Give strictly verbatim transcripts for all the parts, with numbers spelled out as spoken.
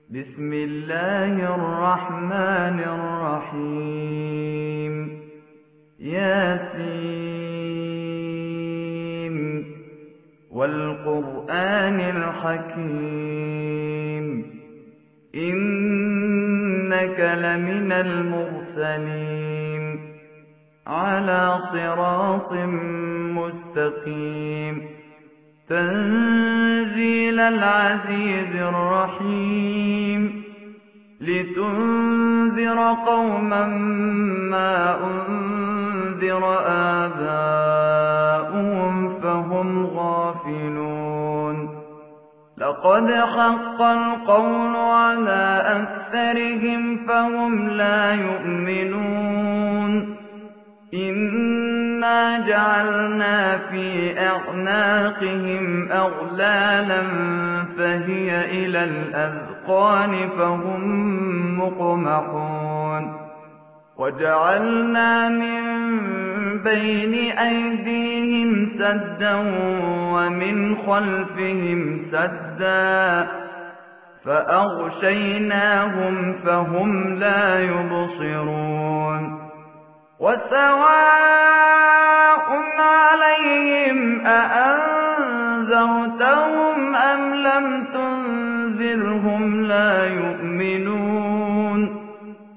بسم الله الرحمن الرحيم ياسين والقرآن الحكيم إنك لمن المرسلين على صراط مستقيم تنزيل العزيز الرحيم لتنذر قوما ما أنذر آباؤهم فهم غافلون لقد حق القول على أكثرهم فهم لا يؤمنون إنا جعلنا في أعناقهم أغلالا فهي إلى الأذقان فهم مقمحون وجعلنا من بين أيديهم سدا ومن خلفهم سدا فأغشيناهم فهم لا يبصرون وسواء عليهم أأنذرتهم أم لم تنذرهم لا يؤمنون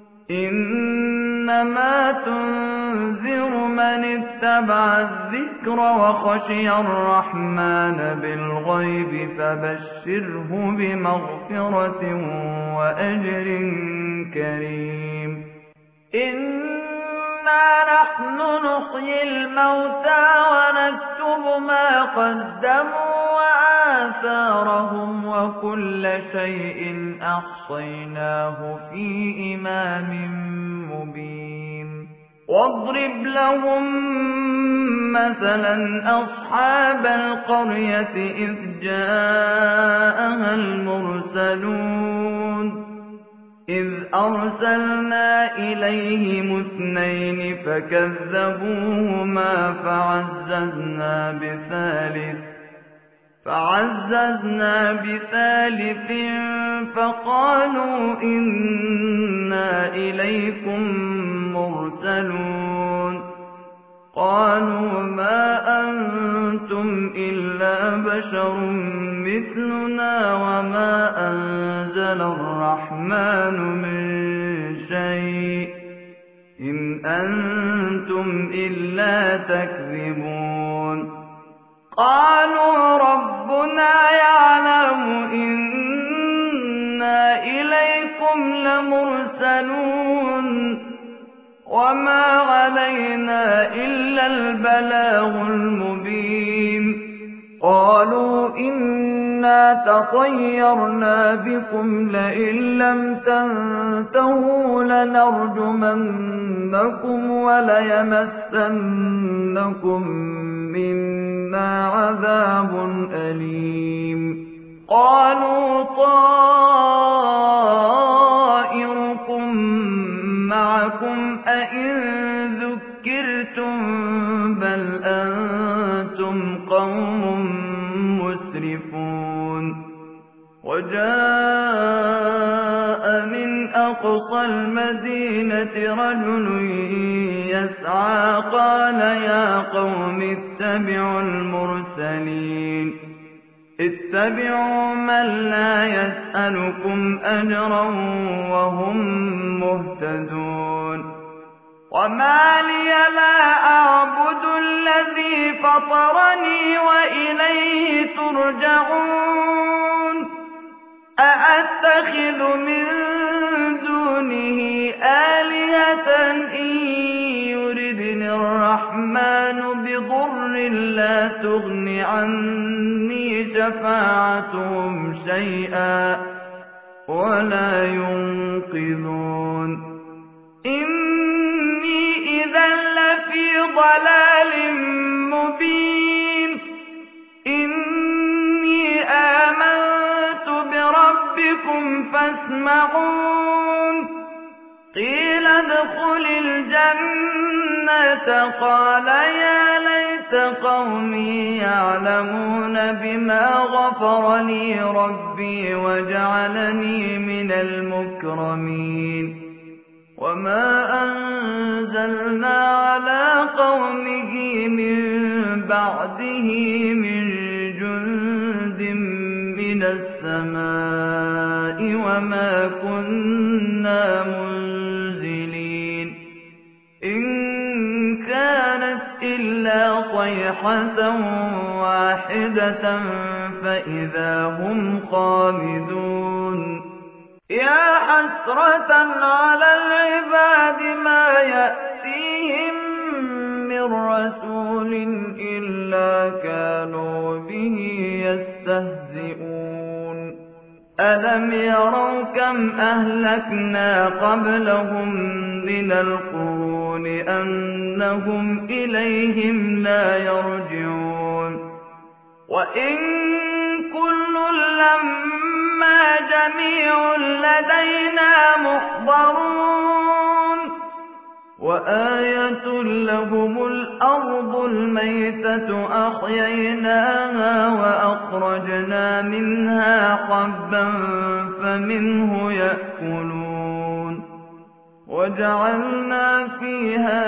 إنما تنذر من اتبع الذكر وخشي الرحمن بالغيب فبشره بمغفرة وأجر كريم إنا نحن نحيي الموتى ونكتب ما قدموا وآثارهم وكل شيء أحصيناه في إمام مبين واضرب لهم مثلا أصحاب القرية إذ جاءها المرسلون إذ أرسلنا إليهم اثنين فكذبوهما فعززنا بثالث فعززنا بثالث فقالوا إنا إليكم مرسلون قالوا ما أنتم إلا بشر مثلنا وما أنزل الرحمن من شيء إن أنتم إلا تكذبون قالوا ربنا يعلم إنا إليكم لمرسلون وما علينا إلا البلاغ المبين قالوا إنا تطيرنا بكم لئن لم تنتهوا لنرجمنكم وليمسنكم منا عذاب أليم قالوا طائركم معكم أئن ذكرتم بل أنتم قوم مسرفون وجاء من أقصى المدينة رجل يسعى قال يا قوم اتبعوا المرسلين اتبعوا من لا يسألكم أجرا وهم مهتدون وما لي لا أعبد الذي فطرني وإليه ترجعون أأتخذ من دونه آلهة إن يردني الرحمن بضر لا تغن عني شفاعتهم شيئا ولا ينقذون إني إذا لفي ضلال مبين إني آمنت بربكم فاسمعون قيل ادخل الجنة قال يا ليت قومي يعلمون بما غفر لي ربي وجعلني من المكرمين وما أنزلنا على قومه من بعده من جند من السماء وما كنا منزلين إن كانت إلا صيحة واحدة فإذا هم خامدون يا حسرة على العباد ما يأتيهم من رسول إلا كانوا به يستهزئون ألم يروا كم أهلكنا قبلهم من القرون أنهم إليهم لا يرجعون وإن كل لما جميع لدينا محضرون وآية لهم الأرض الميتة أحييناها وأخرجنا منها حبا فمنه يأكلون وجعلنا فيها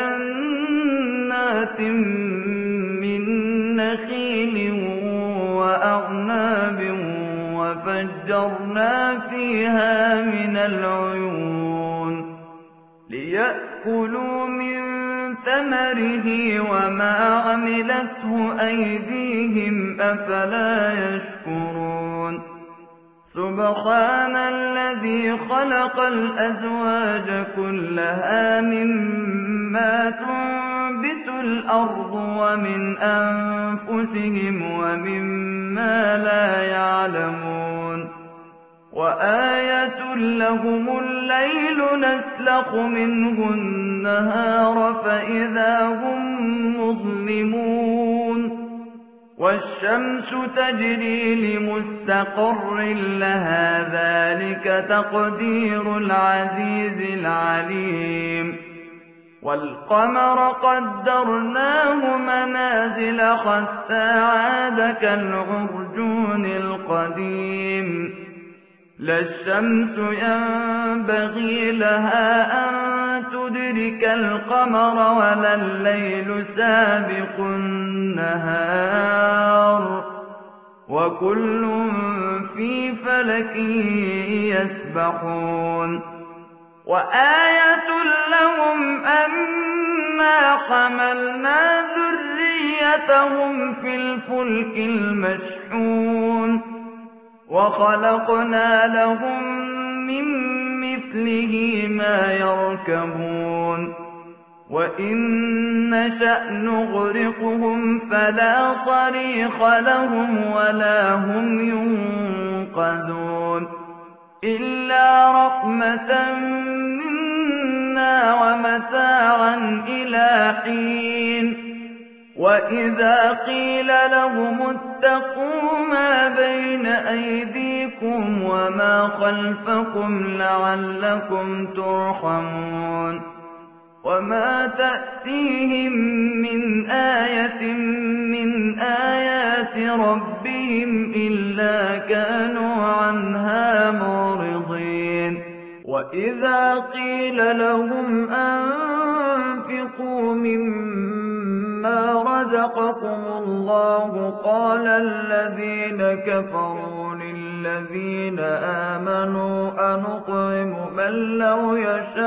جنات من نخيل وأعناب وفجرنا فيها من العيون ليأكلوا من ثمره وما عملته أيديهم أفلا يشكرون سبحان الذي خلق الأزواج كلها مما تنبت الأرض ومن أنفسهم ومما لا يعلمون وآية لهم الليل نسلخ منه النهار فإذا هم مظلمون والشمس تجري لمستقر لها ذلك تقدير العزيز العليم والقمر قدرناه منازل حتى عاد كالعرجون القديم لا الشمس ينبغي لها أن تدرك القمر ولا الليل سابق النهار وكل في فلك يسبحون وآية لهم أنا حملنا ذريتهم في الفلك المشحون وخلقنا لهم من مثله ما يركبون وإن نشأ نغرقهم فلا صريخ لهم ولا هم ينقذون إلا رحمة منا ومتاعا إلى حين وإذا قيل لهم اتقوا ما بين أيديكم وما خلفكم لعلكم ترحمون وما تأتيهم من آية من آيات ربهم إلا كانوا عنها معرضين وإذا قيل لهم أنفقوا مما رزقكم الله قال الذين كفروا للذين آمنوا أنطعم من لو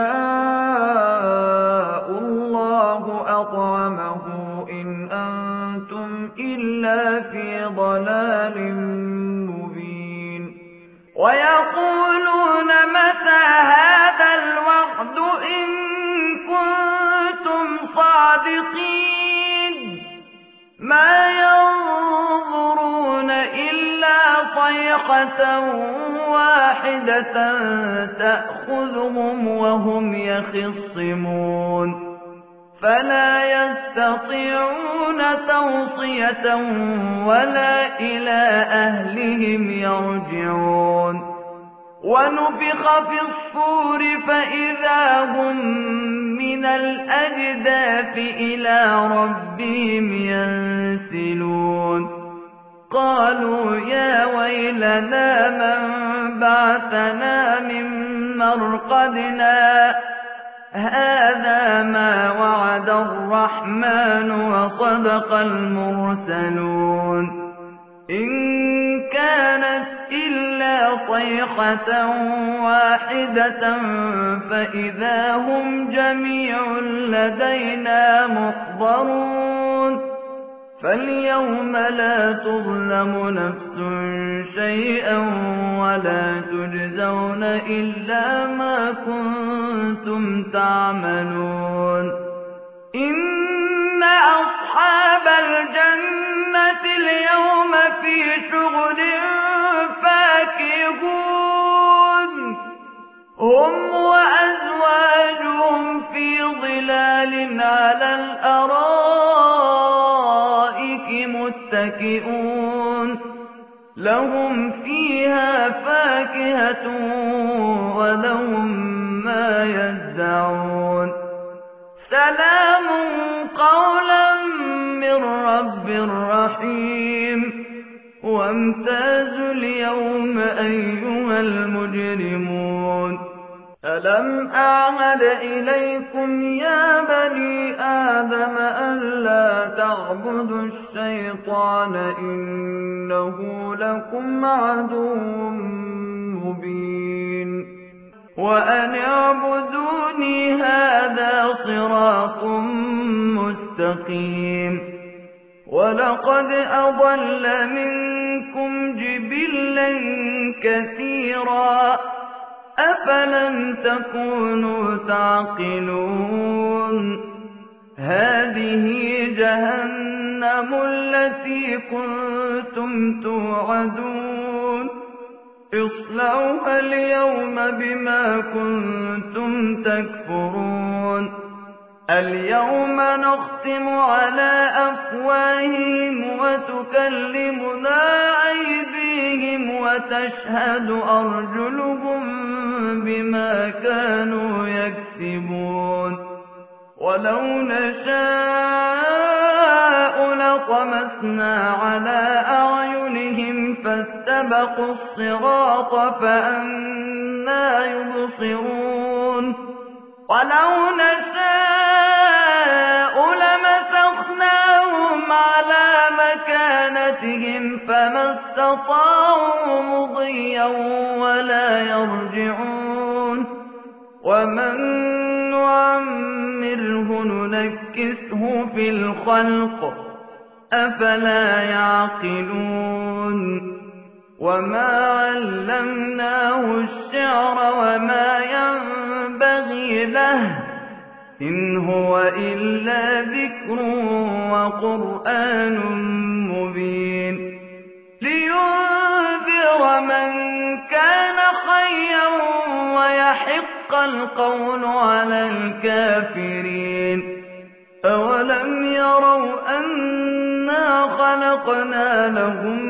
يشاء الله أطعمه إن أنتم إلا في ضلال مبين ويقولون متى هذا الوعد إن كنتم صادقين ما ينظرون إلا صيحة واحدة تأخذهم وهم يخصمون فلا يستطيعون توصية ولا إلى أهلهم يرجعون ونفخ في الصور فإذا هم من الأجداث إلى ربهم ينسلون قالوا يا ويلنا من بعثنا من مرقدنا هذا ما وعد الرحمن وصدق المرسلون إن كانت إلا صيحة واحدة فإذا هم جميع لدينا محضرون فاليوم لا تظلم نفس شيئا ولا تجزون إلا ما كنتم تعملون إن أصحاب الجنة اليوم في شغل فاكهون هم وأزواجهم في ظلال على الأرائك متكئون لهم فيها فاكهة ولهم ما يدعون سلام قولا من رب رحيم وامتازوا اليوم أيها المجرمون ألم أعهد إليكم يا بني آدم ألا تعبدوا الشيطان إنه لكم عدو مبين وأن اعبدوني هذا صراط مستقيم ولقد أضل منكم جبلا كثيرا أفلم تكونوا تعقلون هذه جهنم التي كنتم توعدون اصلوها اليوم بما كنتم تكفرون اليوم نختم على أفواههم وتكلمنا أيديهم وتشهد أرجلهم بما كانوا يكسبون ولو نشاء لطمسنا على أعينهم فاستبقوا الصراط فأنى يبصرون ولو نشاء لمسخناهم على مكانتهم فما استطاعوا مضيا ولا يرجعون ومن نعمره ننكسه في الخلق أفلا يعقلون وما علمناه الشعر وما ينبغي له إن هو إلا ذكر وقرآن مبين لينذر من كان حيا ويحق القول على الكافرين أولم يروا أنا خلقنا لهم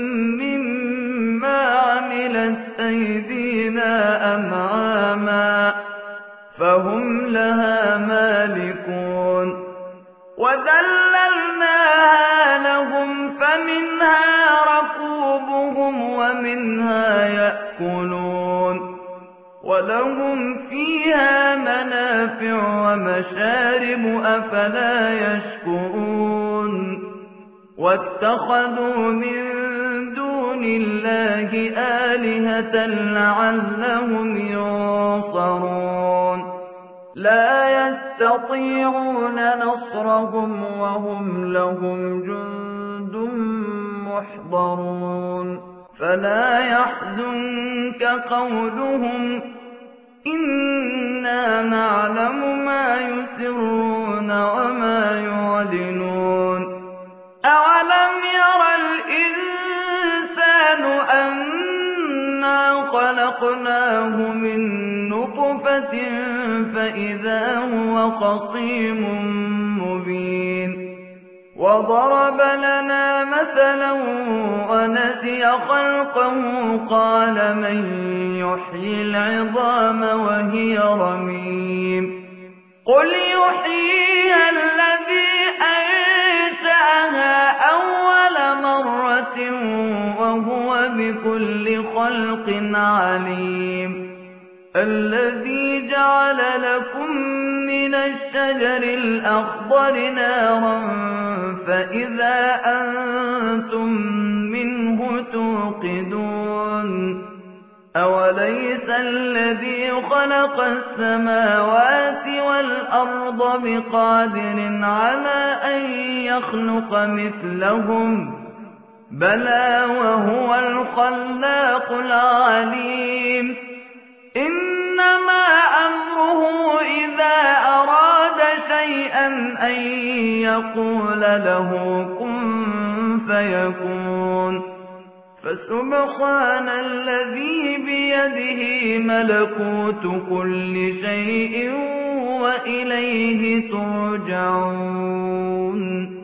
مما عملت أيدينا أنعاما فهم لها مالكون وذللناها لهم فمنها ركوبهم ومنها يأكلون ولهم فيها منافع ومشارب أفلا يشكرون واتخذوا من دون الله آلهة لعلهم ينصرون لا يستطيعون نصرهم وهم لهم جند محضرون فلا يحزنك قولهم إنا نعلم ما يسرون وما يعلنون أولم ير الإنسان أنا خلقناه من نطفة فإذا هو خصيم مبين وضرب لنا مثلا ونسي خلقه قال من يحيي العظام وهي رميم قل يحييها الذي أنشأها أول مرة وهو بكل خلق عليم الذي جعل لكم من الشجر الأخضر نارا فإذا أنتم منه توقدون أوليس الذي خلق السماوات والأرض بقادر على أن يخلق مثلهم بلى وهو الخلاق العليم إنما أمره إذا أراد شيئا أن يقول له كن فيكون فسبحان الذي بيده ملكوت كل شيء وإليه ترجعون